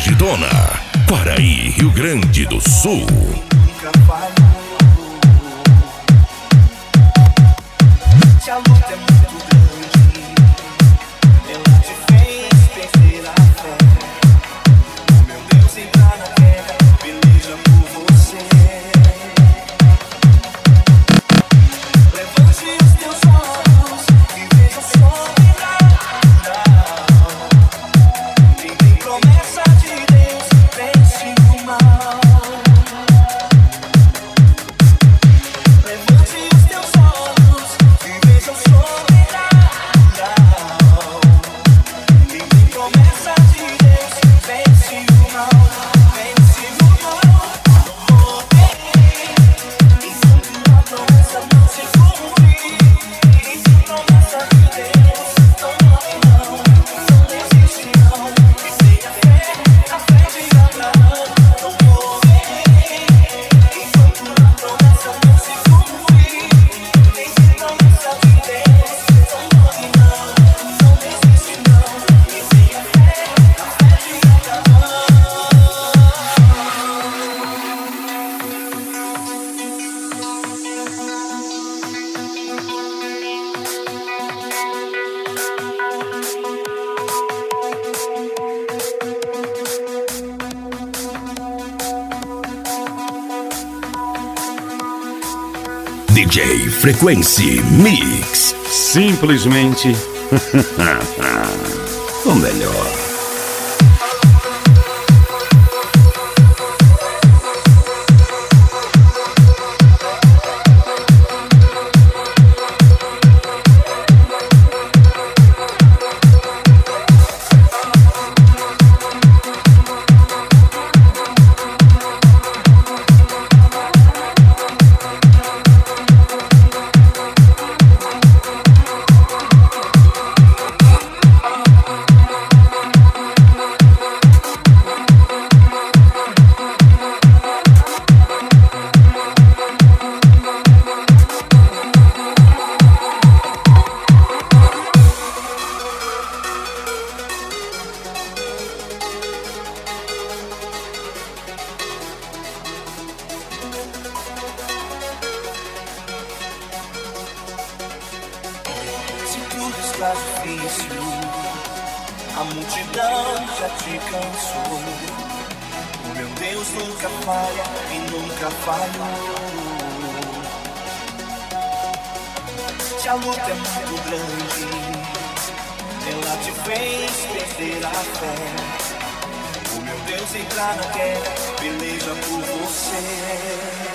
Frigidona, Quaraí, Rio Grande do Sul. Nunca falhou. Se a luta é muito grande, ela te fez perder a fé. Oh, meu Deus, entrar na guerra, peleja por você. Levante os teus olhos e veja o sobrenatural. Quem tem promessa de Deus vence o mal. Levante os teus olhos e veja o sobrenatural. Quem tem promessa de Deus vence o mal. Vence o mal. Oh, enquanto a promessa não se cumprir, a promessa de Deus não morre não, não desiste não. E tenha fé, a fé de Abraão não morre. Enquanto a promessa não se cumprir, a promessa de Deus não morre não, não desiste não. E tenha fé, a fé de Abraão. DJ Frequency Mix. Simplesmente o melhor. Se tudo está difícil, a multidão já te cansou. O meu Deus nunca falha e nunca falhou. Se a luta é muito grande, ela te fez perder a fé. O meu Deus entrar na guerra, peleja por você.